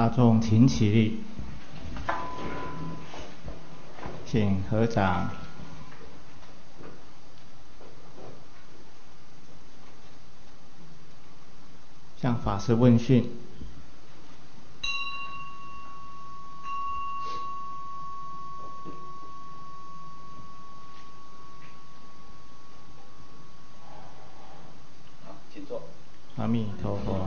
大众请起立，请合掌。向法师问讯。 好，请坐。 阿弥陀佛。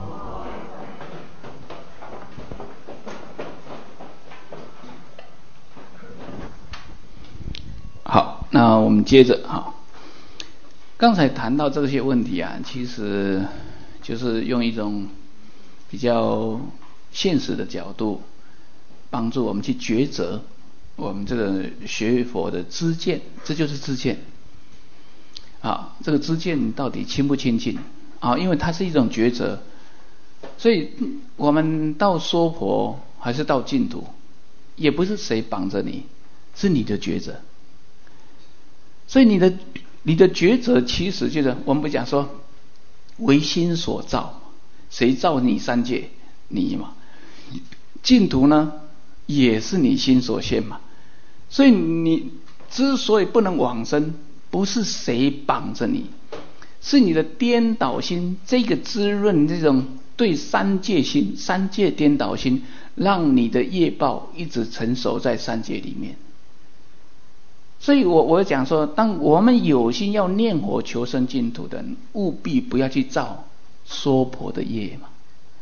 好，那我们接着哈，刚才谈到这些问题啊，其实就是用一种比较现实的角度，帮助我们去抉择我们这个学佛的知见，这就是知见。啊，这个知见到底亲不亲近啊？因为它是一种抉择，所以我们到娑婆还是到净土，也不是谁绑着你，是你的抉择。所以你的抉择其实就是我们不讲说唯心所造，谁造你三界？你嘛。净土呢也是你心所现嘛。所以你之所以不能往生，不是谁绑着你，是你的颠倒心，这个滋润这种对三界心、三界颠倒心，让你的业报一直承受在三界里面。所以我讲说，当我们有心要念佛求生净土的人，务必不要去造娑婆的业嘛。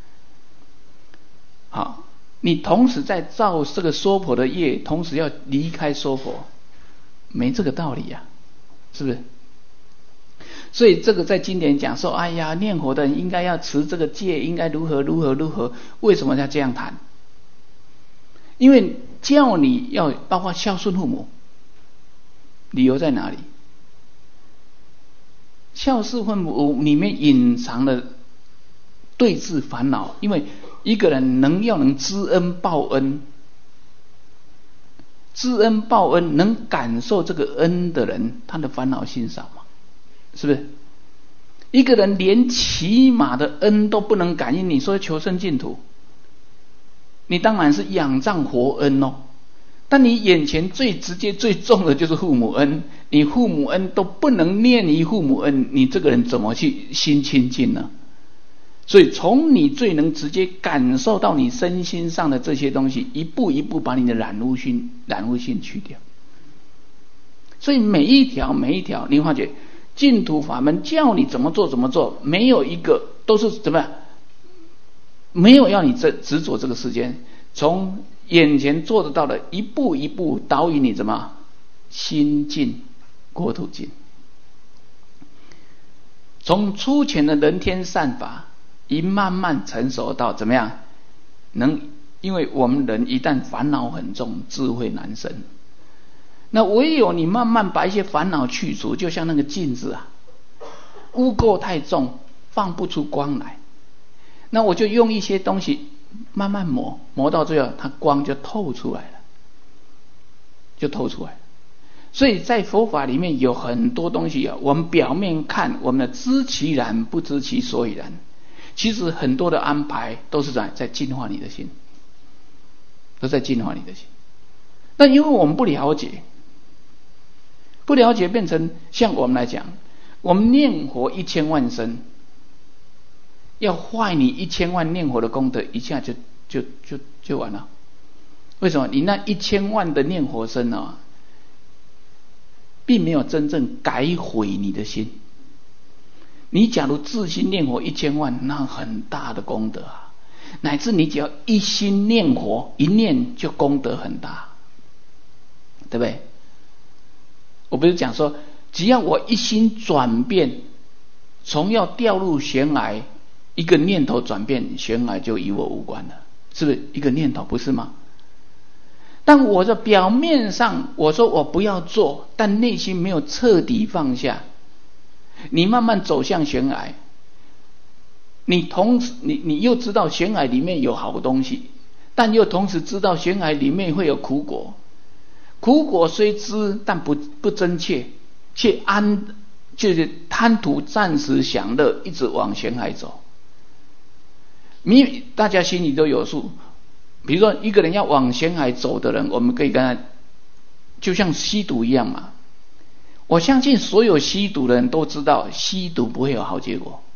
好，你同时在造这个娑婆的业，同时要离开娑婆，没这个道理呀，是不是？所以这个在经典讲说，哎呀，念佛的人应该要持这个戒，应该如何如何如何，为什么要这样谈？因为叫你要包括孝顺父母。理由在哪里？孝顺父母里面隐藏了对治烦恼，因为一个人能知恩报恩，知恩报恩能感受这个恩的人，他的烦恼心少嘛？是不是？一个人连起码的恩都不能感应，你说求生净土，你当然是仰仗佛恩哦。但你眼前最直接最重的就是父母恩，你父母恩都不能念你父母恩，你这个人怎么去心亲近呢？所以从你最能直接感受到你身心上的这些东西，一步一步把你的染污心去掉。所以每一条你发觉净土法门叫你怎么做，没有一个都是怎么样，没有要你执着这个世间，从眼前做得到的，一步一步导引你怎么心净国土净。从粗浅的人天善法，一慢慢成熟到怎么样？因为我们人一旦烦恼很重，智慧难生。那唯有你慢慢把一些烦恼去除，就像那个镜子啊，污垢太重，放不出光来。那我就用一些东西慢慢磨到最后，它光就透出来了，所以在佛法里面有很多东西啊，我们表面看我们的知其然不知其所以然，其实很多的安排都是在净化你的心，都在净化你的心。那因为我们不了解变成像我们来讲，我们念佛1000万声，要坏你1000万念佛的功德，一下就完了。为什么？你那1000万的念佛声啊，并没有真正改毁你的心。你假如自心念佛1000万，那很大的功德啊，乃至你只要一心念佛，一念就功德很大，对不对？我不是讲说，只要我一心转变，从要掉入悬崖，一个念头转变，悬崖就与我无关了，是不是？一个念头，不是吗？但我在表面上我说我不要做，但内心没有彻底放下，你慢慢走向悬崖，你同时你又知道悬崖里面有好东西，但又同时知道悬崖里面会有苦果，苦果虽知，但不真切，却就是贪图暂时享乐，一直往悬崖走。大家心里都有数， 比如说一个人要往险海走的人，我们可以跟他就像吸毒一样嘛。我相信所有吸毒的人都知道吸毒不会有好结果，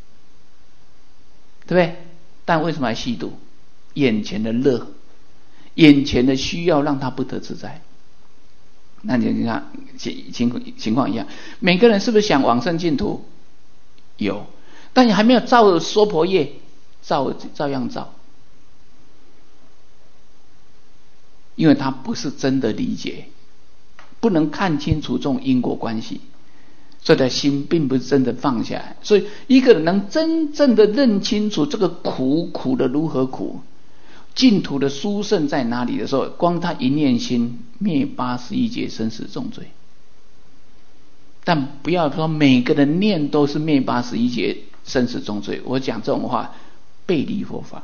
对不对？但为什么要吸毒？眼前的乐，眼前的需要让他不得自在。那你看情况一样，每个人是不是想往生净土？有，但你还没有造娑婆业，照样造，因为他不是真的理解，不能看清楚这种因果关系，所以他心并不是真的放下来。所以一个人能真正的认清楚这个苦的如何苦，净土的殊胜在哪里的时候，光他一念心灭81劫生死重罪。但不要说每个人念都是灭81劫生死重罪，我讲这种话背离佛法。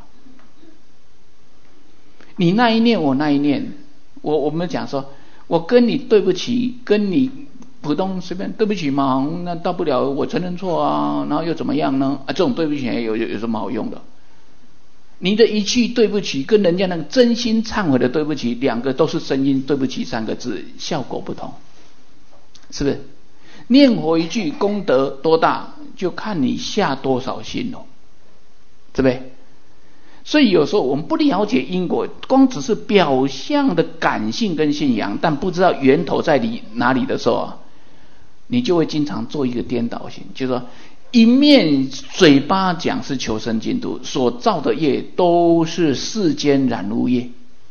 你那一念我那一念，我们讲说我跟你对不起，跟你普通随便对不起嘛，那大不了我承认错啊，然后又怎么样呢？这种对不起有什么好用的？你的一句对不起跟人家那个真心忏悔的对不起，两个都是声音对不起3个字，效果不同，是不是？念佛一句功德多大，就看你下多少心哦，对不对？所以有时候我们不了解因果，光只是表象的感性跟信仰，但不知道源头在哪里的时候啊，你就会经常做一个颠倒性，就是说一面嘴巴讲是求生净土，所造的业都是世间染污业。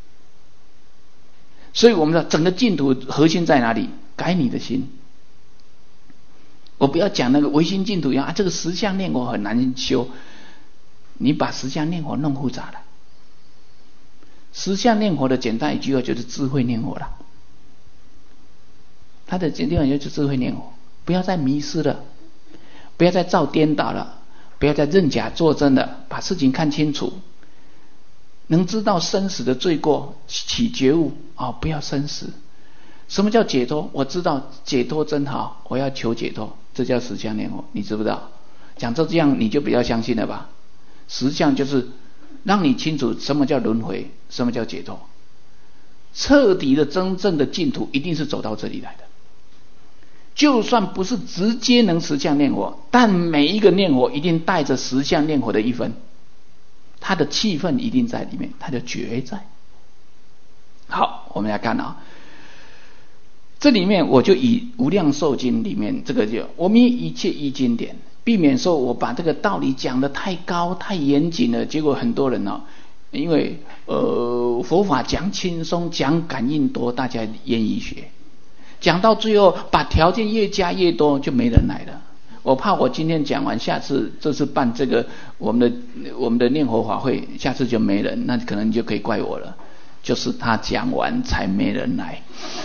所以我们说整个净土核心在哪里？改你的心。我不要讲那个唯心净土一样这个十相念佛很难修，你把十相念佛弄复杂了。十相念佛的简单一句话就是智慧念佛了，它的简单就是智慧念佛，不要再迷失了，不要再造颠倒了，不要再认假作真了，把事情看清楚，能知道生死的罪过，起觉悟不要生死。什么叫解脱？我知道解脱真好，我要求解脱，这叫十相念佛，你知不知道？讲这样你就比较相信了吧？十相就是让你清楚什么叫轮回，什么叫解脱。彻底的真正的净土一定是走到这里来的。就算不是直接能十相念佛，但每一个念佛一定带着十相念佛的一分，它的气氛一定在里面，它的觉在。好，我们来看这里面我就以无量寿经里面这个我们一切依经典，避免说我把这个道理讲得太高太严谨了，结果很多人因为佛法讲轻松讲感应多，大家愿意学，讲到最后把条件越加越多，就没人来了。我怕我今天讲完，下次这次办这个我们的念佛法会，下次就没人，那可能你就可以怪我了，就是他讲完才没人来。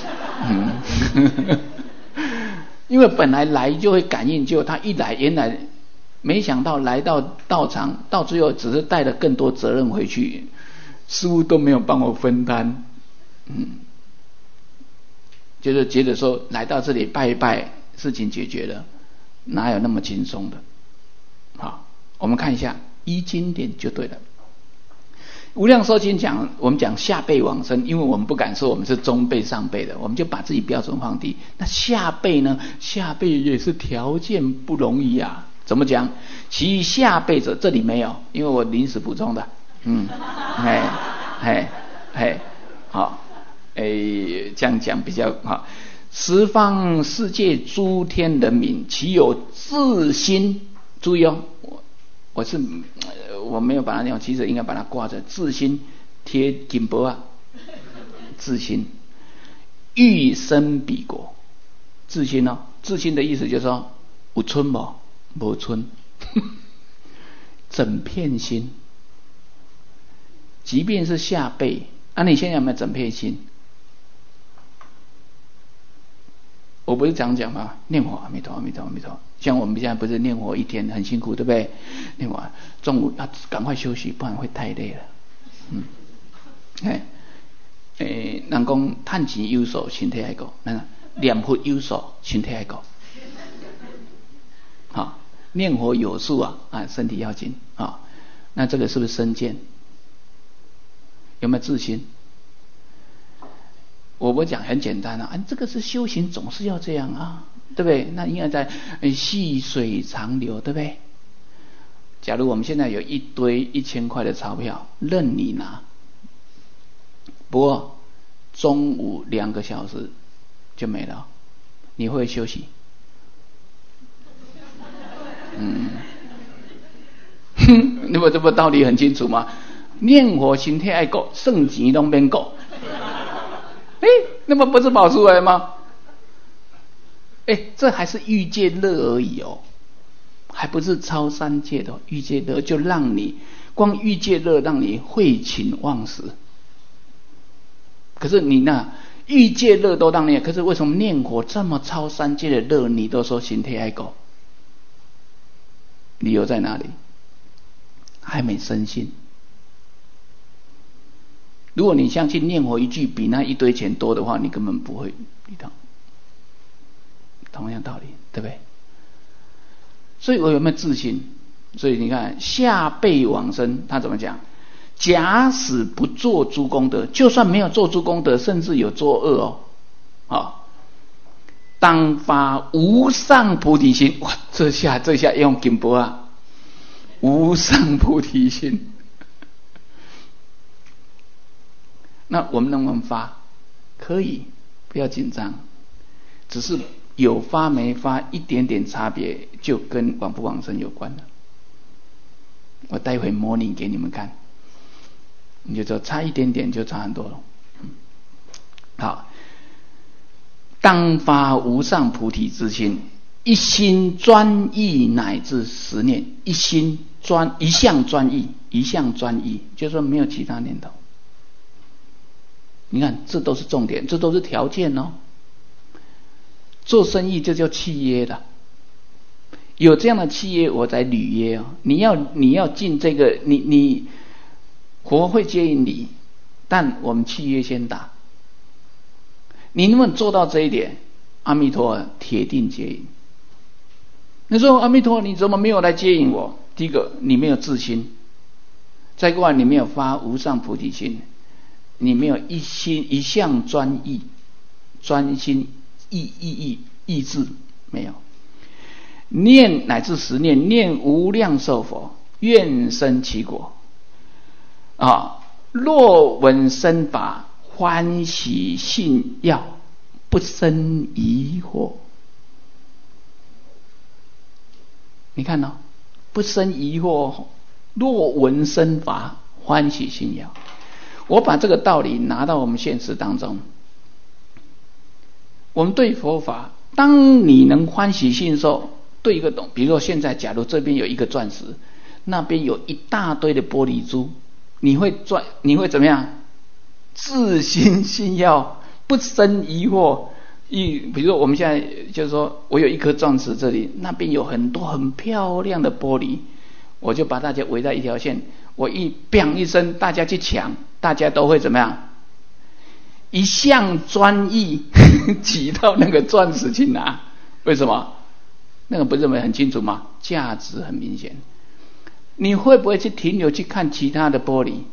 因为本来就会感应，结果他一来，原来没想到来到道场，到最后只是带了更多责任回去，师父都没有帮我分担。就是觉得说来到这里拜一拜，事情解决了，哪有那么轻松的？好，我们看一下依经典就对了。无量寿经我们讲下辈往生，因为我们不敢说我们是中辈上辈的，我们就把自己标准放低。那下辈呢？下辈也是条件不容易啊。怎么讲？其下辈者，这里没有，因为我临时补充的。好，这样讲比较好。十方世界诸天人民，其有自心？注意我没有把它那样，其实应该把它挂着自心贴金箔自心欲生彼国。自心自心的意思就是说有春没春整片心。即便是下辈你现在有没有整片心？我不是讲吗？念佛阿弥陀阿弥陀阿弥陀。像我们现在不是念佛一天很辛苦，对不对？念佛中午要赶快休息，不然会太累了。人讲赚钱有数，身体爱顾；念佛有数，身体爱顾。好，念佛有数身体要紧那这个是不是身见？ 有没有自信？我讲很简单啊，这个是修行，总是要这样啊，对不对？那应该在细水长流，对不对？假如我们现在有一堆1000块的钞票，任你拿，不过中午2个小时就没了，你会休息？那么这不道理很清楚吗？念佛心态爱够，剩钱都免够。那么不是跑出来吗？这还是欲界乐而已哦，还不是超3界的欲界乐，就让你光欲界乐让你废寝忘食。可是你那欲界乐都让你，可是为什么念佛这么超3界的乐，你都说心态爱够？理由在哪里？还没深信。如果你相信念佛一句比那一堆钱多的话，你根本不会理他。同样道理，对不对？所以我有没有自信？所以你看下辈往生他怎么讲？假使不做诸功德，就算没有做诸功德，甚至有作恶当发无上菩提心。哇，这下用金箔啊，无上菩提心。那我们能不能发？可以，不要紧张，只是有发没发一点点差别，就跟往不往生有关了。我待会模拟给你们看，你就知道差一点点就差很多了。好，当发无上菩提之心，一心专意乃至10念，一向专一，就是说没有其他念头。你看，这都是重点，这都是条件哦。做生意这叫契约的，有这样的契约我才履约哦。你要进这个，你佛会接引你，但我们契约先打。你能不能做到这一点？阿弥陀铁定接引。你说阿弥陀你怎么没有来接引我？第一个，你没有自心；再过来，你没有发无上菩提心。你没有一向专意，专心意志没有，念乃至10念，念无量寿佛，愿生其果。若闻深法，欢喜信要，不生疑惑。你看哦，不生疑惑，若闻深法，欢喜信要。我把这个道理拿到我们现实当中，我们对佛法，当你能欢喜信受，对一个懂，比如说现在假如这边有一个钻石，那边有一大堆的玻璃珠，你会怎么样？自心信要，不生疑惑。比如说我们现在就是说我有一颗钻石，这里那边有很多很漂亮的玻璃，我就把大家围在一条线，我砰一声，大家去抢，大家都会怎么样？一向专意挤到那个钻石去拿。为什么？那个不认为很清楚吗？价值很明显。你会不会去停留去看其他的玻璃？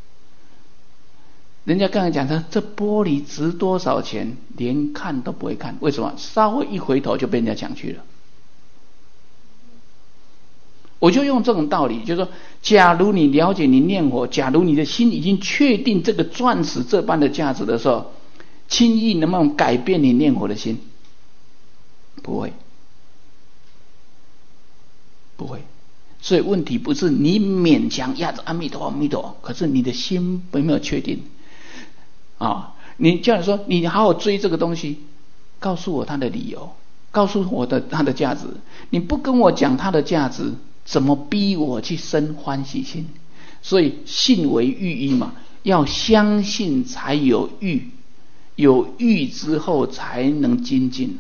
人家刚才讲这玻璃值多少钱，连看都不会看。为什么？稍微一回头就被人家抢去了。我就用这种道理，就是说，假如你了解你念佛，假如你的心已经确定这个钻石这般的价值的时候，轻易能不能改变你念佛的心？不会，不会。所以问题不是你勉强压着阿弥陀阿弥陀，可是你的心有没有确定你叫你说你好好追这个东西，告诉我它的理由，告诉我它的价值。你不跟我讲它的价值，怎么逼我去生欢喜心？所以信为欲依嘛，要相信才有欲，有欲之后才能精进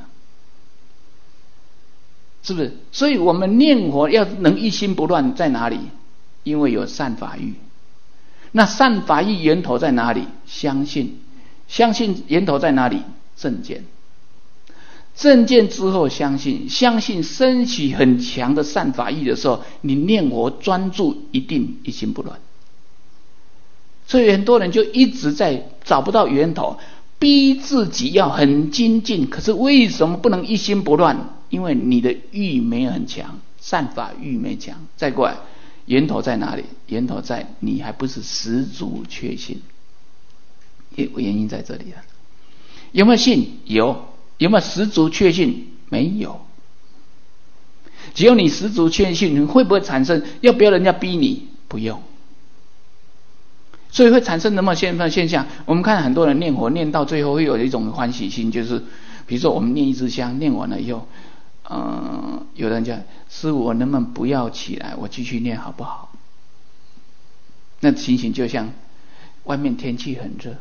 是不是？所以我们念佛要能一心不乱在哪里？因为有善法欲。那善法欲源头在哪里？相信。相信源头在哪里？正见。正见之后相信，相信升起很强的善法欲的时候，你念佛专注一定一心不乱。 所以很多人就一直在找不到源头，逼自己要很精进。可是为什么不能一心不乱？因为你的欲没有很强，善法欲没强。再过来，源头在哪里？源头在你还不是十足确信，原因在这里了。有没有信？有。有没有十足确信？没有。只有你十足确信，你会不会产生？要不要人家逼你？不用。所以会产生什么现象？我们看很多人念佛念到最后会有一种欢喜心，就是比如说我们念一支香，念完了以后，有人讲师父，我能不能不要起来，我继续念好不好？那情形就像外面天气很热，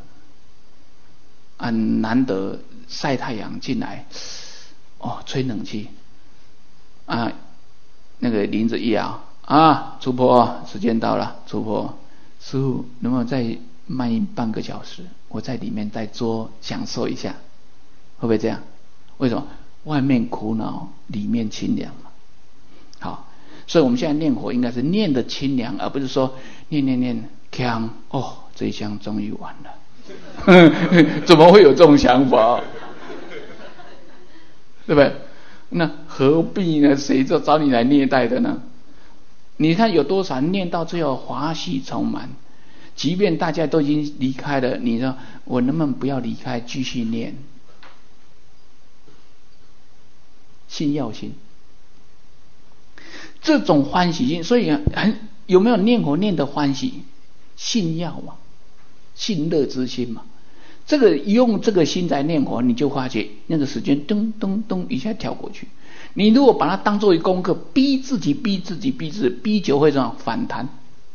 难得晒太阳进来，吹冷气那个铃子一摇出婆时间到了，出婆师父能不能再慢半个小时，我在里面再坐享受一下，会不会这样？为什么？外面苦恼，里面清凉嘛。好，所以我们现在念佛应该是念的清凉，而不是说念锵这一香终于完了怎么会有这种想法？对不对？那何必呢？谁就找你来虐待的呢？你看有多少念到最后华喜充满，即便大家都已经离开了，你说我能不能不要离开，继续念？信要心，这种欢喜心，所以有没有念佛念的欢喜？信要嘛，信乐之心嘛。这个用这个心在念佛，你就发觉那个时间咚咚咚一下跳过去。你如果把它当作一功课，逼自己逼久会这样反弹。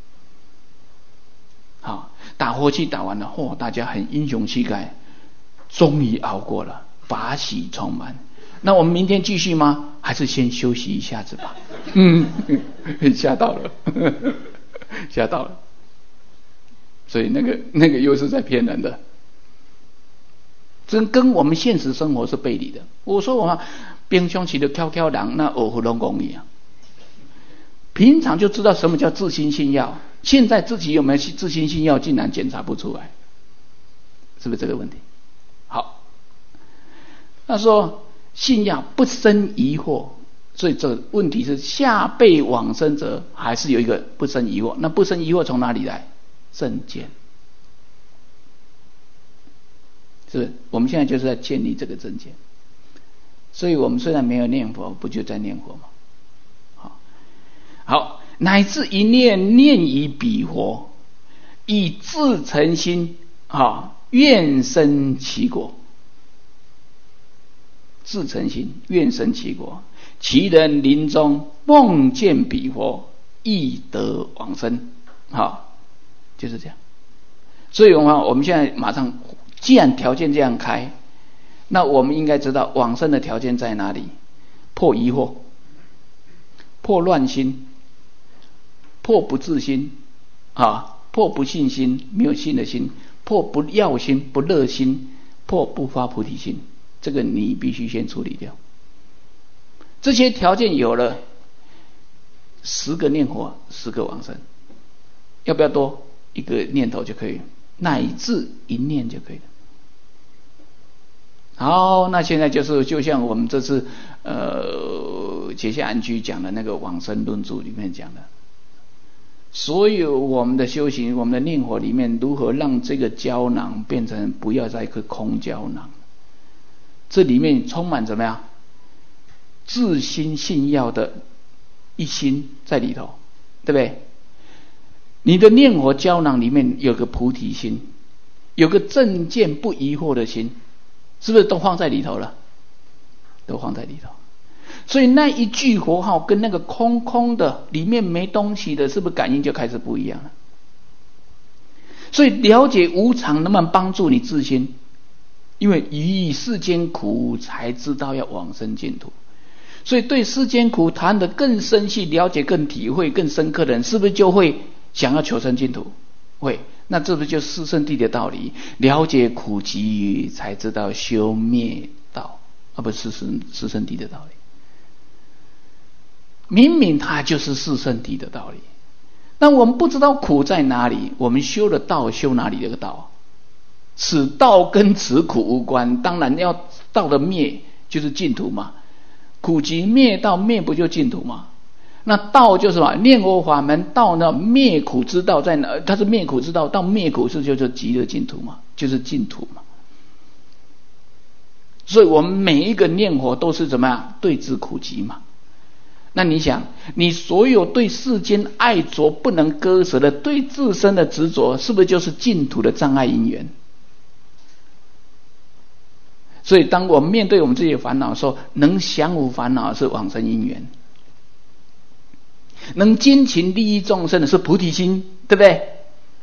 好，打火气打完了，大家很英雄气概，终于熬过了，法喜充满。那我们明天继续吗？还是先休息一下子吧？吓到了吓到了。所以那个又是在骗人的，这跟我们现实生活是背离的。我说我们冰箱起的飘狼，那偶佛龙公一样，平常就知道什么叫自心信要，现在自己有没有自心信要，竟然检查不出来，是不是这个问题？好，他说信要不生疑惑，所以这个问题是下辈往生者还是有一个不生疑惑。那不生疑惑从哪里来？正见。是不是？我们现在就是在建立这个正见。所以我们虽然没有念佛，不就在念佛吗？好，乃至一念念于彼佛，以至诚心愿生其国。自诚心愿生其国，其人临终梦见彼佛，亦得往生。就是这样。所以我们现在马上，既然条件这样开，那我们应该知道往生的条件在哪里？破疑惑，破乱心，破不自心破不信心，没有信的心，破不要心，不乐心，破不发菩提心。这个你必须先处理掉。这些条件有了，10个念佛，10个往生，要不要多？一个念头就可以，乃至一念就可以了。好，那现在就像我们这次结下安居讲的那个往生论著里面讲的，所有我们的修行，我们的念佛里面，如何让这个胶囊变成不要再一颗空胶囊？这里面充满怎么样？自心信要的一心在里头，对不对？你的念佛胶囊里面有个菩提心，有个正见不疑惑的心，是不是都放在里头了？都放在里头。所以那一句佛号跟那个空空的里面没东西的，是不是感应就开始不一样了？所以了解无常能不能帮助你自心？因为于世间苦才知道要往生净土，所以对世间苦谈得更深细，了解更体会更深刻的人，是不是就会想要求生净土？会。那这不就是四圣谛的道理？了解苦集才知道修灭道，而不是四圣谛的道理。明明它就是四圣谛的道理， 但我们不知道苦在哪里，我们修的道修哪里这个道？此道跟此苦无关，当然要道的灭就是净土嘛。苦集灭道，灭不就净土吗？那道就是什么？念佛法门道呢？灭苦之道在哪？它是灭苦之道，到灭苦是就是极乐净土嘛，就是净土嘛。所以我们每一个念佛都是怎么样？对治苦集嘛。那你想，你所有对世间爱着不能割舍的，对自身的执着，是不是就是净土的障碍因缘？所以当我们面对我们自己的烦恼的时候，能降伏烦恼的是往生因缘，能精勤利益众生的是菩提心，对不对？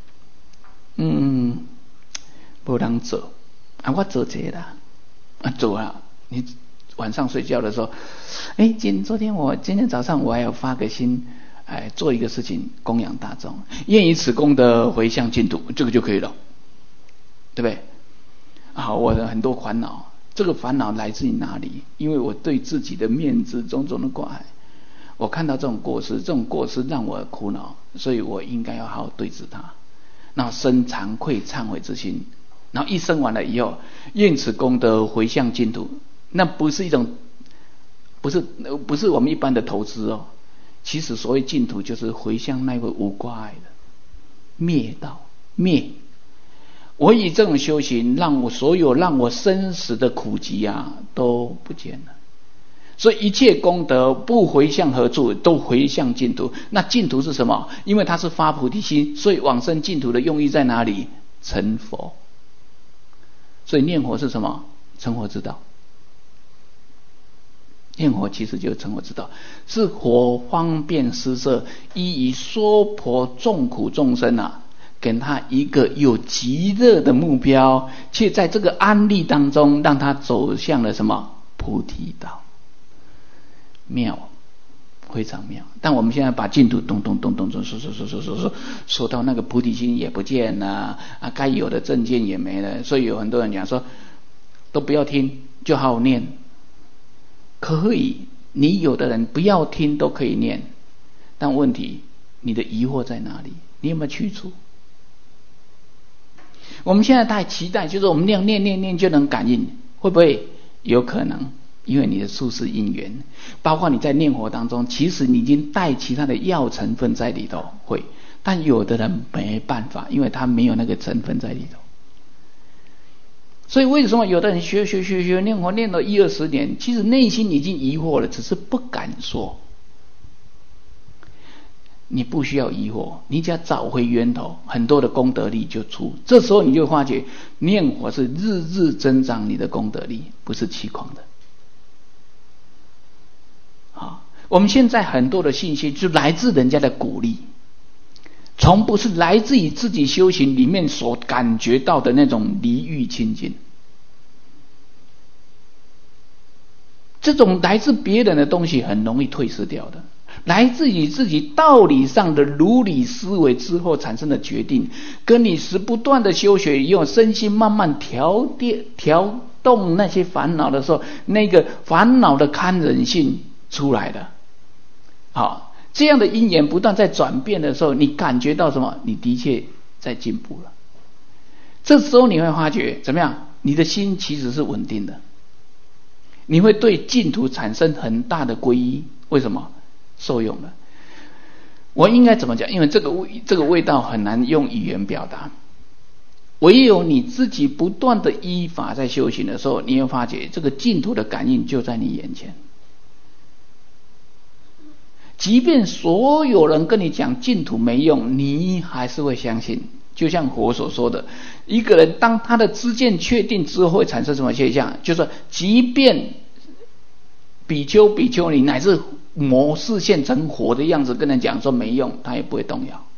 没人做啊，我做这啦，做啊！你晚上睡觉的时候，昨天早上我还要发个心，做一个事情供养大众，愿以此功德回向净土，这个就可以了，对不对？好，我的很多烦恼，这个烦恼来自于哪里？因为我对自己的面子种种的挂碍，我看到这种过失让我苦恼，所以我应该要好好对治它，那生惭愧忏悔之心，然后一生完了以后，愿此功德回向净土。那不是一种，不是我们一般的投资哦。其实所谓净土，就是回向那位无挂碍的灭道灭。我以这种修行，让我生死的苦集啊都不见了。所以一切功德不回向何处，都回向净土。那净土是什么？因为它是发菩提心，所以往生净土的用意在哪里？成佛。所以念佛是什么？成佛之道。念佛其实就是成佛之道，是佛方便施设，依于娑婆众苦众生啊，给他一个有极乐的目标，却在这个安利当中，让他走向了什么？菩提道。妙，非常妙。但我们现在把净土咚说到那个菩提心也不见了啊，该有的正见也没了。所以有很多人讲说，都不要听，就好好念。可以，你有的人不要听都可以念，但问题你的疑惑在哪里？你有没有去除？我们现在太期待，就是我们念就能感应，会不会有可能？因为你的宿世因缘，包括你在念佛当中，其实你已经带其他的药成分在里头，会，但有的人没办法，因为他没有那个成分在里头。所以为什么有的人学念佛念了10-20年，其实内心已经疑惑了，只是不敢说。你不需要疑惑，你只要找回源头，很多的功德力就出。这时候你就发觉，念佛是日日增长你的功德力，不是虚空的。我们现在很多的信息就来自人家的鼓励，从不是来自于自己修行里面所感觉到的那种离欲清净。这种来自别人的东西很容易退失掉的，来自于自己道理上的如理思维之后产生的决定，跟你是不断的修学以后，身心慢慢调动那些烦恼的时候，那个烦恼的堪忍性出来的。好，这样的因缘不断在转变的时候，你感觉到什么？你的确在进步了。这时候你会发觉怎么样？你的心其实是稳定的，你会对净土产生很大的皈依。为什么？受用了。我应该怎么讲？因为这个味道很难用语言表达，唯有你自己不断的依法在修行的时候，你会发觉这个净土的感应就在你眼前。即便所有人跟你讲净土没用，你还是会相信。就像佛所说的，一个人当他的知见确定之后会产生什么现象？就是说即便比丘尼乃至魔视现成活的样子跟人讲说没用，他也不会动摇。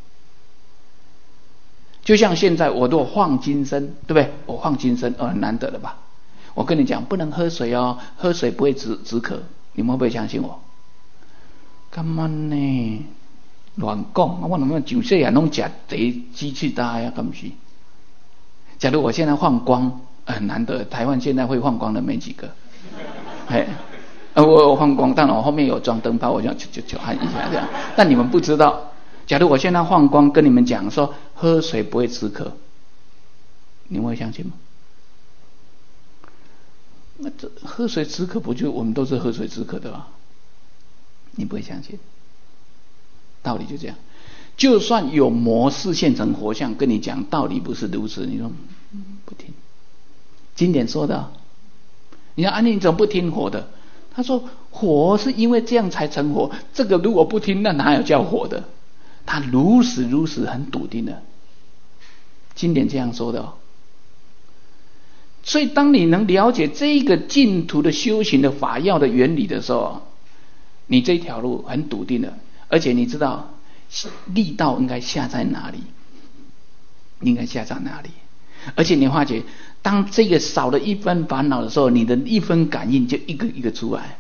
就像现在我如果放金身，对不对？我放金身很难得了吧？我跟你讲不能喝水哦，喝水不会止渴，你们会不会相信我？干嘛呢？乱讲！我能不能上细汉拢吃茶鸡翅大呀？干不是？假如我现在放光，很难得，台湾现在会放光的没几个。我放光，当然我后面有装灯泡，我就按一下这样。但你们不知道， 假如我现在放光跟你们讲说喝水不会止渴，你们会相信吗？那这喝水止渴不就我们都是喝水止渴的吗？你不会相信，道理就这样。就算有魔示现成活像跟你讲道理不是如此，你说不听。经典说的，你看你怎么不听火的？他说火是因为这样才成火，这个如果不听，那哪有叫火的？他如实很笃定的，经典这样说的。所以当你能了解这个净土的修行的法要的原理的时候，你这条路很笃定的，而且你知道力道应该下在哪里，而且你发觉当这个少了一分烦恼的时候，你的一分感应就一个一个出来。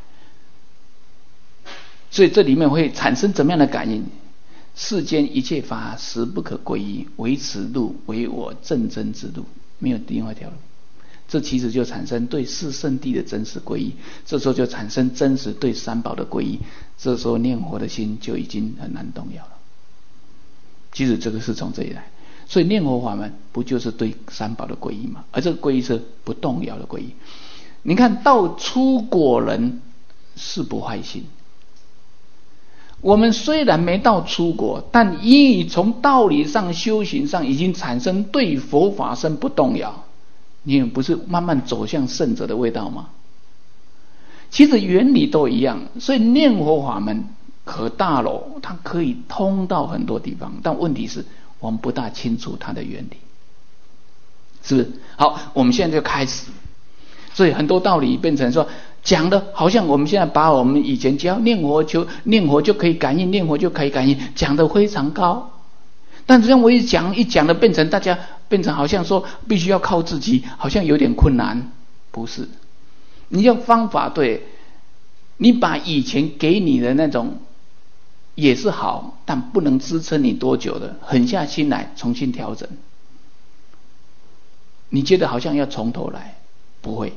所以这里面会产生怎么样的感应？世间一切法实不可归依，唯此路为我正真之路，没有另外一条路。这其实就产生对四圣谛的真实皈依，这时候就产生真实对三宝的皈依，这时候念佛的心就已经很难动摇了。其实这个是从这里来，所以念佛法门不就是对三宝的皈依吗？而这个皈依是不动摇的皈依。你看到出果人是不坏心，我们虽然没到出果，但因从道理上修行上已经产生对佛法身不动摇，你们不是慢慢走向圣者的味道吗？其实原理都一样，所以念佛法门可大了，它可以通到很多地方，但问题是我们不大清楚它的原理，是不是？好，我们现在就开始。所以很多道理变成说讲的好像我们现在把我们以前只要念佛就可以感应，念佛就可以感应，讲得非常高。但实际上我一讲的变成大家变成好像说必须要靠自己，好像有点困难。不是，你要方法对，你把以前给你的那种也是好，但不能支撑你多久的，狠下心来重新调整。你觉得好像要从头来，不会。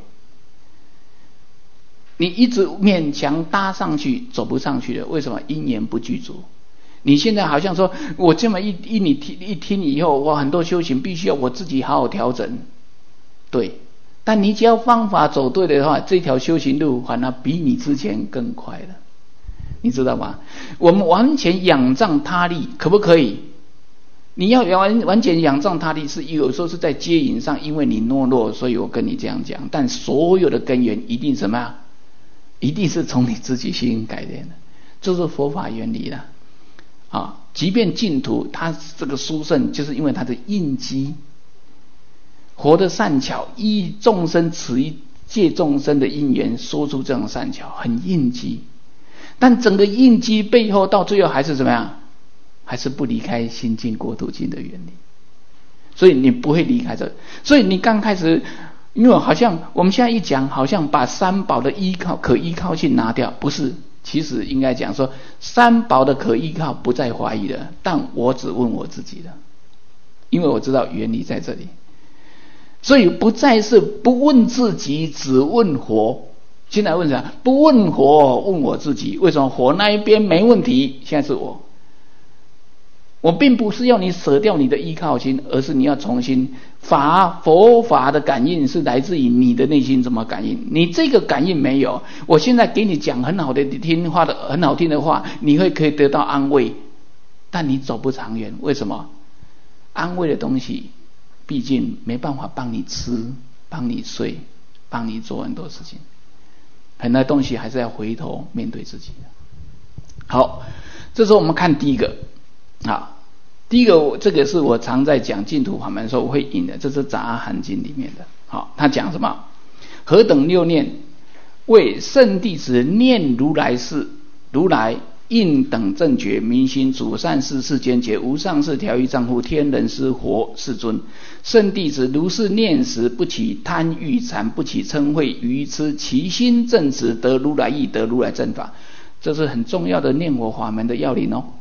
你一直勉强搭上去，走不上去的，为什么？因缘不具足。你现在好像说我这么一听以后，我很多修行必须要我自己好好调整，对。但你只要方法走对的话，这条修行路反而比你之前更快了，你知道吗？我们完全仰仗他力，可不可以？你要完全仰仗他力，是有时候是在接引上，因为你懦弱，所以我跟你这样讲。但所有的根源一定什么呀？一定是从你自己心改变的，这是佛法原理了啊！即便净土，它这个殊胜，就是因为它的应机，活得善巧，依众生此一借众生的因缘，说出这种善巧，很应机。但整个应机背后，到最后还是怎么样？还是不离开心净国土净的原理。所以你不会离开这。所以你刚开始，因为好像我们现在一讲，好像把三宝的可依靠性拿掉，不是。其实应该讲说，三宝的可依靠不再怀疑了，但我只问我自己的，因为我知道原理在这里。所以不再是不问自己，只问佛。现在问啥？不问佛，问我自己。为什么佛那一边没问题？现在是我。我并不是要你舍掉你的依靠心，而是你要重新佛法的感应是来自于你的内心怎么感应。你这个感应没有，我现在给你讲很好听的话，你可以得到安慰，但你走不长远。为什么？安慰的东西毕竟没办法帮你吃，帮你睡，帮你做很多事情，很多东西还是要回头面对自己的。好，这时候我们看第一个啊。第一个，这个是我常在讲净土法门的时候我会引的，这是《杂阿含经》里面的。好，他讲什么？何等六念？为圣弟子念如来事，如来应等正觉，明心主善事世间觉，无上士调御丈夫，天人师佛世尊。圣弟子如是念时，不起贪欲禅，不起嗔恚愚痴，其心正直，得如来意，得如来正法。这是很重要的念佛法门的要领哦。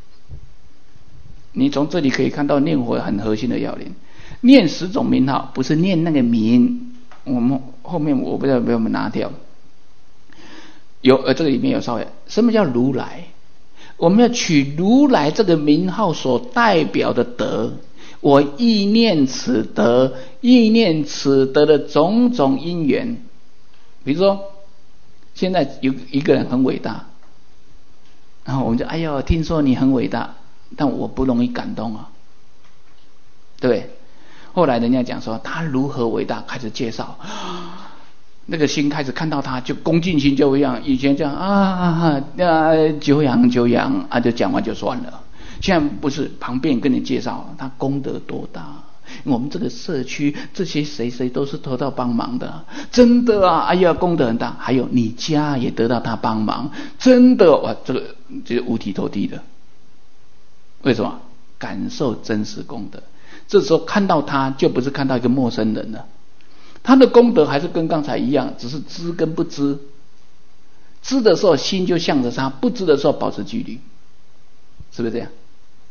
你从这里可以看到念佛很核心的要领，念10种名号，不是念那个名。我们后面我不知道有没有拿掉，有这个里面有稍微，什么叫如来？ 我们要取如来这个名号所代表的德，我意念此德，意念此德的种种因缘。比如说现在有一个人很伟大，然后我们就哎呦听说你很伟大，但我不容易感动啊，对不对？后来人家讲说他如何伟大，开始介绍，那个心开始看到他就恭敬心就一样，以前这样久仰啊，就讲完就算了。现在不是，旁边跟你介绍他功德多大，我们这个社区这些谁谁都是得到帮忙的，真的啊，哎呀功德很大，还有你家也得到他帮忙，真的哇，这个就是五体投地的。为什么？感受真实功德。这时候看到他就不是看到一个陌生人了，他的功德还是跟刚才一样，只是知跟不知。知的时候心就向着他，不知的时候保持距离，是不是这样？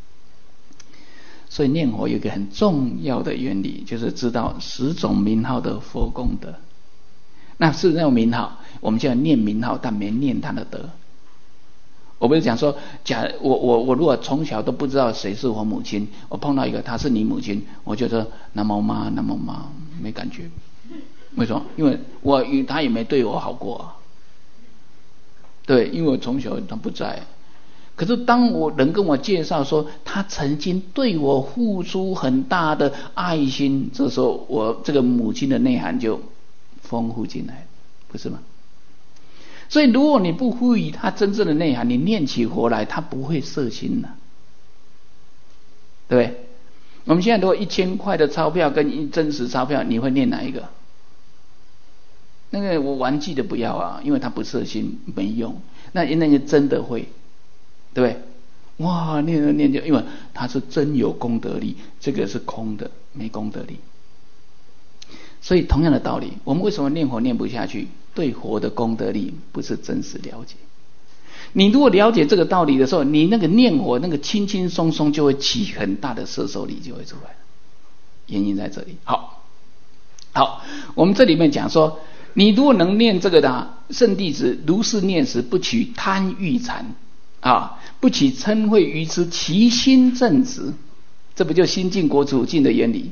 所以念佛有一个很重要的原理，就是知道10种名号的佛功德。那是那种名号，我们就要念名号，但没念他的德。我不是讲说，我如果从小都不知道谁是我母亲，我碰到一个她是你母亲，我就说南无妈，南无妈，没感觉。为什么？因为她也没对我好过啊。对，因为我从小她不在。可是当我人跟我介绍说他曾经对我付出很大的爱心，这时候我这个母亲的内涵就丰富进来，不是吗？所以如果你不赋予他真正的内涵，你念起佛来他不会摄心的，对不对？我们现在如果1000块的钞票跟真实钞票，你会念哪一个？那个我玩具的不要啊，因为它不摄心，没用。那个真的会，对不对？哇，念就因为它是真有功德力，这个是空的，没功德力。所以同样的道理，我们为什么念佛念不下去？对佛的功德力不是真实了解。你如果了解这个道理的时候，你那个念佛那个轻轻松松就会起很大的摄受力，就会出来了。原因在这里。好，我们这里面讲说，你如果能念这个的圣弟子，如是念时，不取贪欲缠啊，不起嗔恚愚痴，其心正直，这不就心净国土净的原理？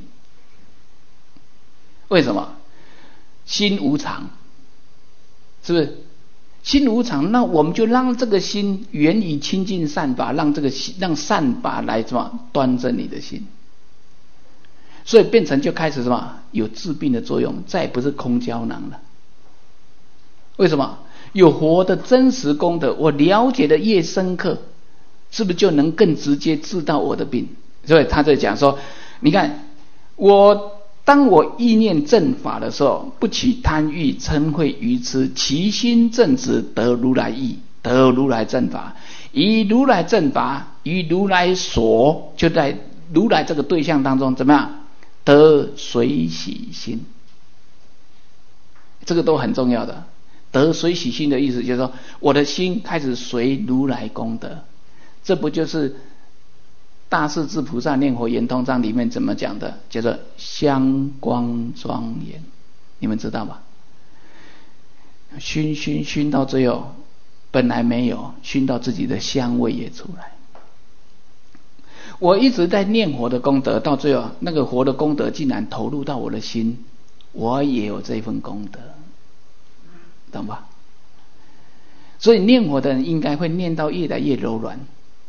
为什么？心无常，是不是？心无常，那我们就让这个心源于清净善法，让善法来什么端正你的心，所以变成就开始什么有治病的作用，再不是空胶囊了。为什么？有活的真实功德，我了解的越深刻，是不是就能更直接治到我的病？所以他在讲说，你看当我意念正法的时候，不起贪欲嗔恚愚痴，其心正直，得如来意，得如来正法，以如来正法与如来所，就在如来这个对象当中怎么样得随喜心，这个都很重要的。得随喜心的意思就是说，我的心开始随如来功德，这不就是大势至菩萨念佛圆通章里面怎么讲的？叫做香光庄严，你们知道吗？熏到最后，本来没有，熏到自己的香味也出来。我一直在念佛的功德，到最后那个佛的功德竟然投入到我的心，我也有这份功德，懂吧？所以念佛的人应该会念到越来越柔软。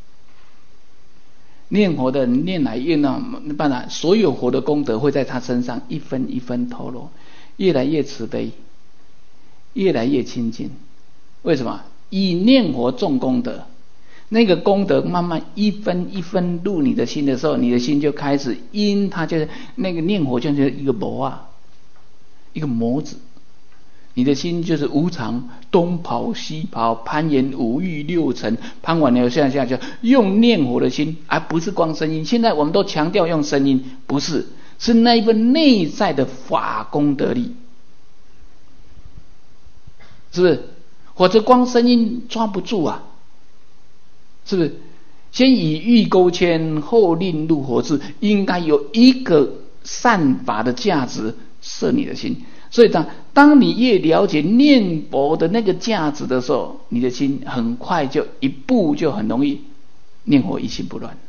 念佛的人念来越办法，所有佛的功德会在他身上一分一分透露，越来越慈悲，越来越亲近。为什么？以念佛种功德，那个功德慢慢一分一分入你的心的时候，你的心就开始因它就是那个念佛就是一个模啊，一个模子。你的心就是无常，东跑西跑，攀岩五欲六尘，攀完了下就用念佛的心，而不是光声音。现在我们都强调用声音，不是，是那一份内在的法功德力，是不是？或者光声音抓不住啊，是不是？先以欲勾牵，后令入佛智，应该有一个善法的价值摄你的心。所以当当你越了解念佛的那个价值的时候，你的心很快就一步就很容易念佛一心不乱。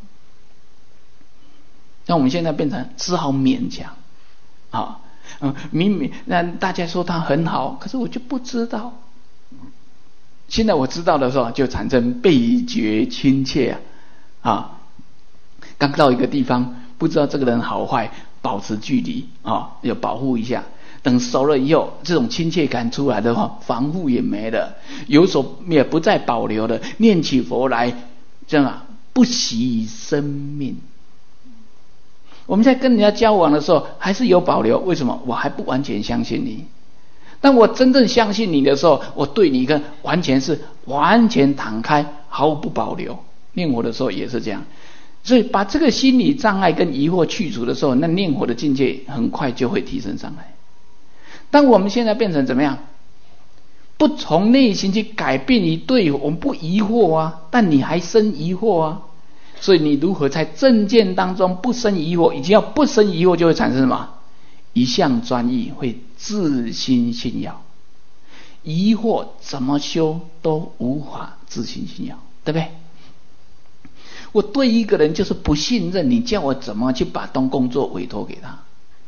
那我们现在变成只好勉强啊，明明那大家说他很好，可是我就不知道。现在我知道的时候，就产生倍觉亲切啊！刚到一个地方，不知道这个人好坏，保持距离啊，要保护一下。等熟了以后，这种亲切感出来的话，防护也没了，有所也不再保留了。念起佛来，这样不惜生命。我们在跟人家交往的时候，还是有保留。为什么？我还不完全相信你。当我真正相信你的时候，我对你完全敞开，毫无不保留。念佛的时候也是这样，所以把这个心理障碍跟疑惑去除的时候，那念佛的境界很快就会提升上来。当我们现在变成怎么样？不从内心去改变你对我们不疑惑啊，但你还生疑惑啊。所以你如何在正见当中不生疑惑？已经要不生疑惑，就会产生什么？一向专一，会自心信要。疑惑怎么修都无法自心信要，对不对？我对一个人就是不信任，你叫我怎么去把工作委托给他？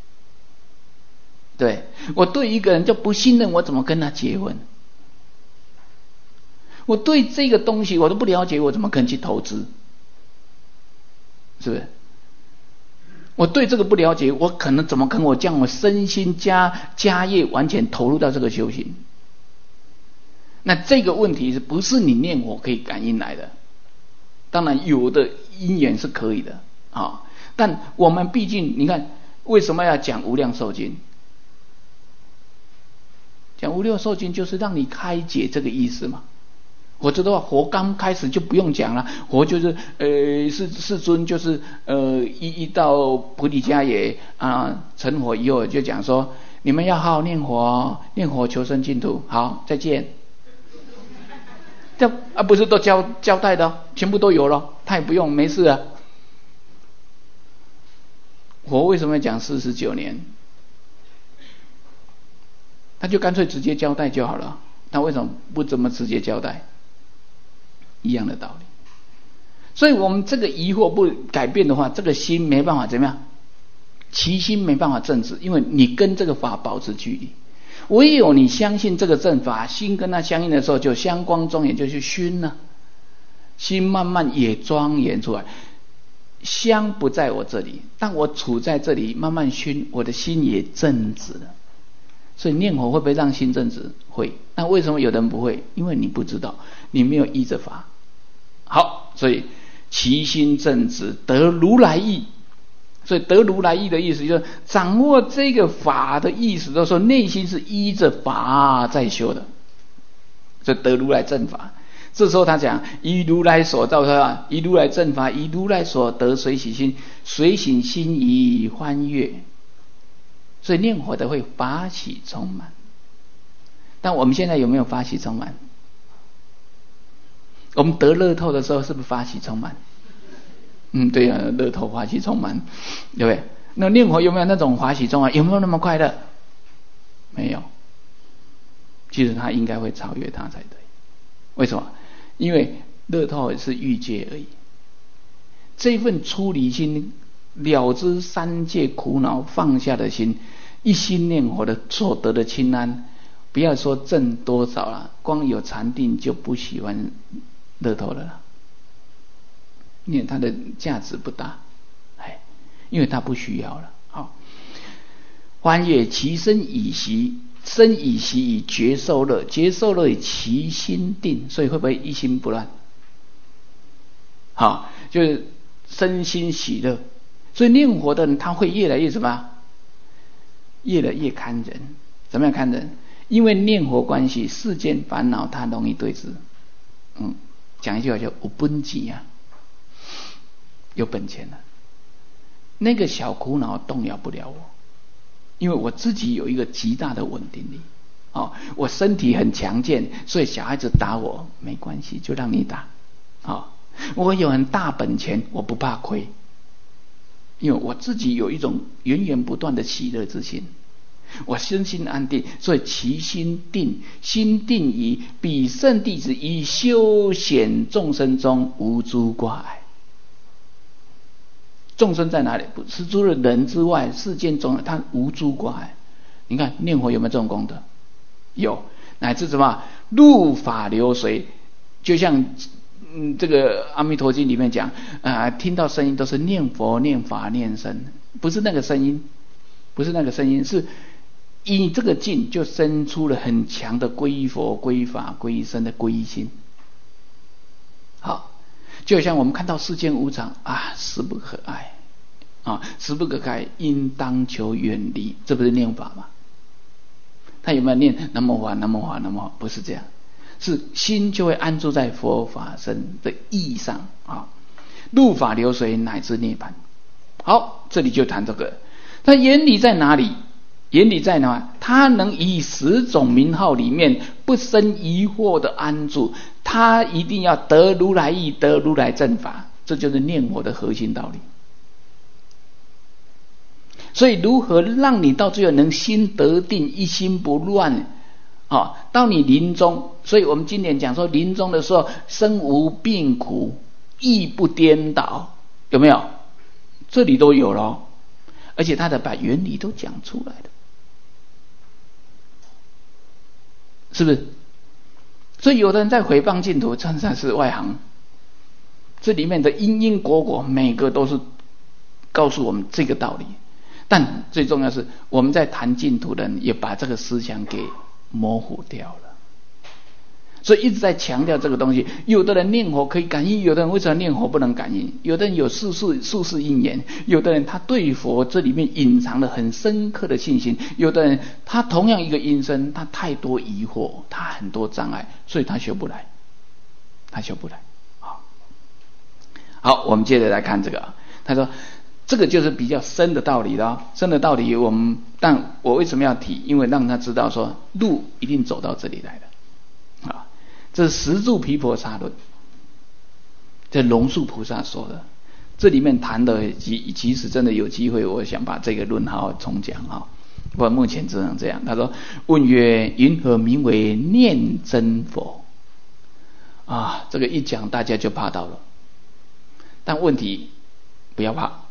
对，我对一个人就不信任，我怎么跟他结婚？我对这个东西我都不了解，我怎么可能去投资？是不是？我对这个不了解，我可能怎么跟我将我身心家业完全投入到这个修行？那这个问题是不是你念佛可以感应来的？当然有的因缘是可以的啊，但我们毕竟你看，为什么要讲无量寿经？讲无量寿经就是让你开解这个意思嘛。否则的话，佛刚开始就不用讲了，佛就是世尊就是一到菩提迦耶成佛以后就讲说，你们要好好念佛，念佛求生净土，好，再见。这不是都交代的，全部都有了，他也不用，没事啊。佛为什么要讲49年？他就干脆直接交代就好了，他为什么不这么直接交代？一样的道理。所以我们这个疑惑不改变的话，这个心没办法怎么样？其心没办法正直，因为你跟这个法保持距离。唯有你相信这个正法，心跟它相应的时候，就香光庄严就去熏了，心慢慢也庄严出来。香不在我这里，但我处在这里慢慢熏，我的心也正直了。所以念佛会不会让心正直？会。那为什么有人不会？因为你不知道，你没有依着法。好，所以其心正直，得如来意。所以得如来意的意思就是掌握这个法的意思的时候，内心是依着法在修的，所以得如来正法。这时候他讲，以如来所造的，以如来正法，以如来所得随喜心，随喜心以欢悦。所以念佛的会法喜充满。但我们现在有没有法喜充满？我们得乐透的时候是不是法喜充满？对啊，乐透法喜充满，对不对？那念佛有没有那种法喜充满？有没有那么快乐？没有。其实他应该会超越他才对。为什么？因为乐透是欲界而已。这份出离心，了知三界苦恼放下的心，一心念佛的所得的清安，不要说挣多少了，光有禅定就不喜欢乐透了啦。因为它的价值不大，因为它不需要了。好，欢悦其身以习，身以习以觉受乐，觉受乐以其心定，所以会不会一心不乱？好，就是身心喜乐。所以念佛的人他会越来越什么？越来越堪忍。怎么样堪忍？因为念佛关系，世间烦恼他容易对治。讲一句话叫有本钱啊，有本钱了，那个小苦恼动摇不了我，因为我自己有一个极大的稳定力。我身体很强健，所以小孩子打我没关系，就让你打。我有很大本钱，我不怕亏，因为我自己有一种源源不断的喜乐之心。 我身心安定，所以其心定，心定于彼圣弟子于修显众生中无诸挂碍。众生在哪里？不是除了人之外，世间中他无诸挂碍。你看念佛有没有这种功德？有，乃至什么入法流随，就像这个阿弥陀经里面讲听到声音都是念佛、念法、念僧，不是那个声音，不是那个声音，是以这个境就生出了很强的皈依佛、皈依法、皈依僧的皈依心。好，就像我们看到世间无常实不可爱实不可开，应当求远离，这不是念法吗？他有没有念南无法南无法南无法？不是这样，是心就会安住在佛法僧的意义上入法流水乃至涅槃。好，这里就谈这个。那原理在哪里？原理在哪？他能以10种名号里面不生疑惑的安住，他一定要得如来意，得如来正法，这就是念佛的核心道理。所以如何让你到最后能心得定，一心不乱到你临终，所以我们今年讲说临终的时候身无病苦，意不颠倒，有没有？这里都有了，而且他把原理都讲出来了，是不是？所以有的人在诽谤净土，真的是外行。这里面的因因果果，每个都是告诉我们这个道理。但最重要是我们在谈净土的人也把这个思想给模糊掉了，所以一直在强调这个东西。有的人念佛可以感应，有的人为什么念佛不能感应？有的人有宿世因缘，有的人他对佛这里面隐藏了很深刻的信心，有的人他同样一个因身，他太多疑惑，他很多障碍，所以他修不来，好，我们接着来看这个。他说这个就是比较深的道理了，深的道理但我为什么要提？因为让他知道说路一定走到这里来的这是十住毗婆沙论，这龙树菩萨说的。这里面谈的其实真的有机会，我想把这个论好好重讲不过目前只能这样。他说：问曰，云何名为念真佛？这个一讲大家就怕到了。但问题不要怕，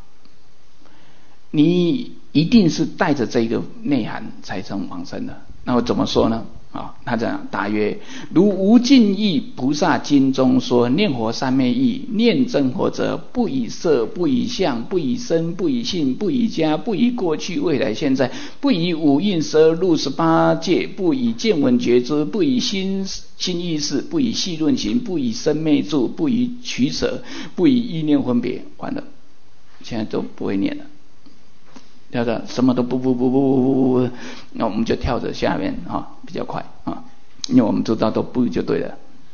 你一定是带着这个内涵才成往生的。那我怎么说呢？他这样答曰：如无尽意菩萨经中说，念佛三昧意，念真佛者，不以色，不以相，不以身，不以性，不以家，不以过去未来现在，不以五蕴12入18界，不以见闻觉知，不以心意识，不以细论行，不以身昧住，不以取舍，不以意念分别。完了，现在都不会念了。跳着什么都不，那我们就跳着下面比较快因为我们知道都不就对了。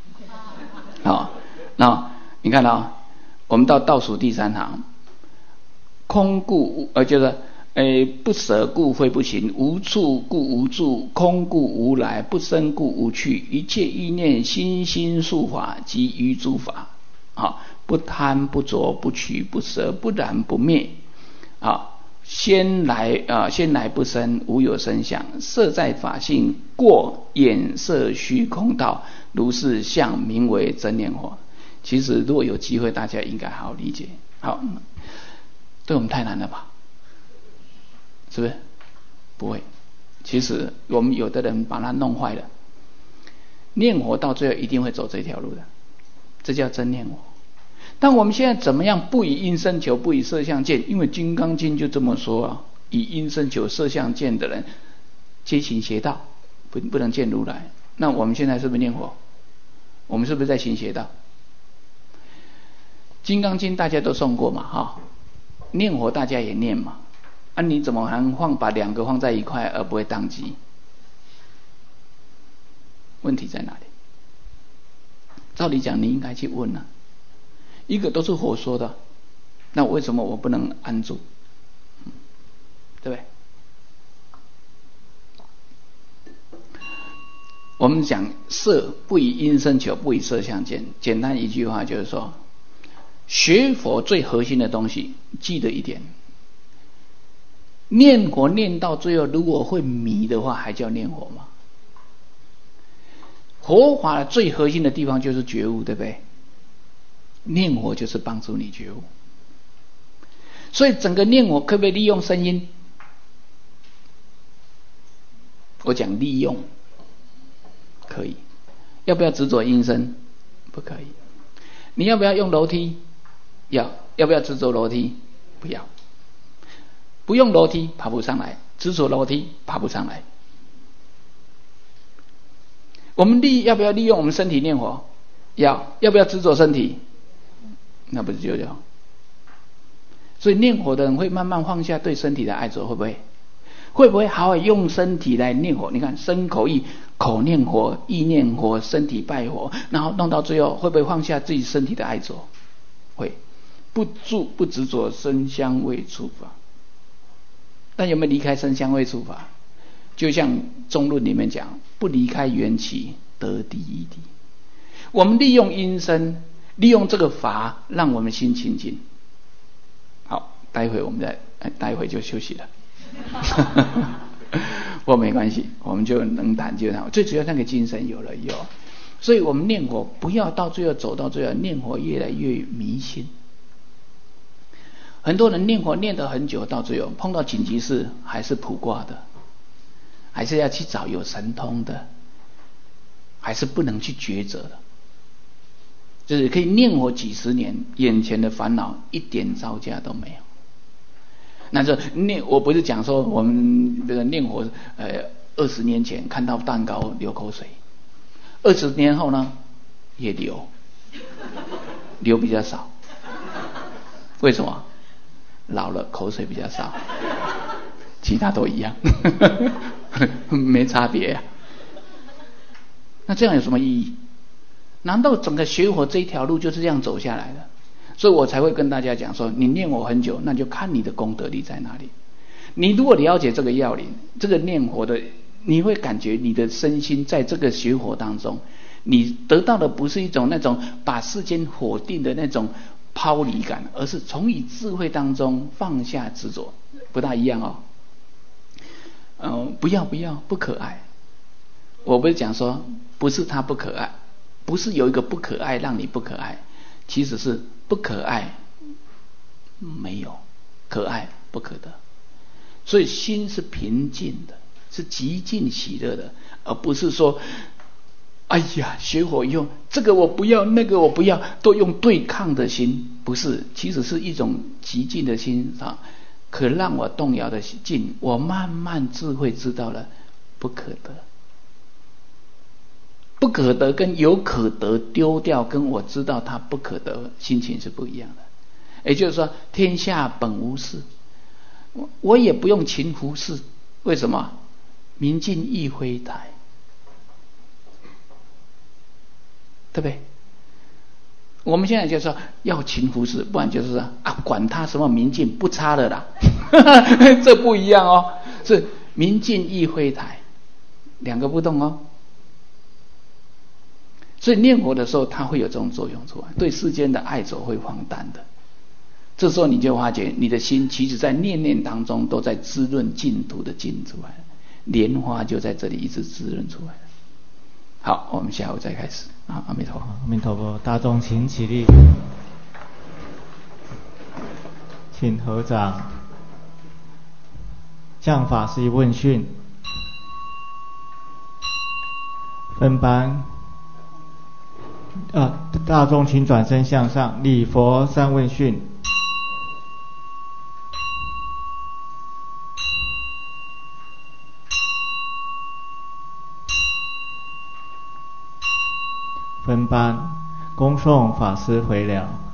那你看我们到倒数第3行，空故就是不舍故非不行，无处故无住，空故无来，不生故无去，一切意念心心术法即于诸法不贪不着不取不舍不染不灭先来不生，无有生相，色在法性，过眼色虚空道，如是相名为真念佛。其实如果有机会，大家应该好好理解。好，对我们太难了吧？是不是？不会。其实我们有的人把它弄坏了，念佛到最后一定会走这条路的，这叫真念佛。但我们现在怎么样不以因身求，不以色相见？因为《金刚经》就这么说以因身求色相见的人皆行邪道，不能见如来。那我们现在是不是念佛？我们是不是在行邪道？《金刚经》大家都诵过嘛念佛大家也念嘛你怎么还把2个放在一块而不会当机？问题在哪里？照理讲你应该去问一个都是佛说的，那为什么我不能安住？对不对？我们讲色不以因身求，不以色相见。简单一句话就是说，学佛最核心的东西，记得一点， 念佛念到最后，如果会迷的话，还叫念佛吗？佛法最核心的地方就是觉悟，对不对？念佛就是帮助你觉悟。所以整个念佛可不可以利用声音？我讲利用，可以。要不要执着音声？不可以。你要不要用楼梯？要。要不要执着楼梯？不要。不用楼梯爬不上来，执着楼梯爬不上来。我们要不要利用我们身体念佛？要。要不要执着身体？那不是就要。所以念佛的人会慢慢放下对身体的爱着，会不会？会不会好好用身体来念佛？你看身口意，口念佛，意念佛，身体拜佛，然后弄到最后，会不会放下自己身体的爱着？会。不住不执着声香味触法。但有没有离开声香味触法？就像中论里面讲，不离开缘起得第一谛。我们利用音声，利用这个法，让我们心清净。好，待会就休息了。不过没关系，我们就能谈就谈。最主要那个精神有了以后，所以我们念佛不要到最后走到最后，念佛越来越迷信。很多人念佛念得很久，到最后碰到紧急事还是卜卦的，还是要去找有神通的，还是不能去抉择的。就是可以念佛几十年，眼前的烦恼一点招架都没有。那这我不是讲说我们念佛，20年前看到蛋糕流口水，20年后呢也流比较少。为什么？老了口水比较少，其他都一样，没差别啊。那这样有什么意义？难道整个学佛这一条路就是这样走下来的？所以我才会跟大家讲说，你念我很久，那就看你的功德力在哪里。你如果了解这个要领，这个念佛的，你会感觉你的身心在这个学佛当中，你得到的不是一种那种把世间否定的那种抛离感，而是从以智慧当中放下执着，不大一样哦。不要不可爱。我不是讲说不是他不可爱，不是有一个不可爱让你不可爱，其实是不可爱没有，可爱不可得。所以心是平静的，是极尽喜乐的，而不是说哎呀学佛以后这个我不要那个我不要，都用对抗的心。不是，其实是一种极静的心啊，可让我动摇的静，我慢慢智慧知道了不可得。不可得跟有可得丢掉，跟我知道它不可得心情是不一样的。也就是说天下本无事，我也不用勤拂拭。为什么？明镜亦非台，对不对？我们现在就说要勤拂拭，不然就是说管他什么明镜不差的啦这不一样哦，是明镜亦非台，两个不动哦。所以念佛的时候，它会有这种作用出来，对世间的爱着会放淡的。这时候你就发觉，你的心其实在念念当中都在滋润净土的净出来了，莲花就在这里一直滋润出来了。好，我们下午再开始。阿弥陀佛， 阿弥陀佛。大众请起立，请合掌，向法师问讯。分班。大众请转身向上，礼佛三问讯。分班，恭送法师回了。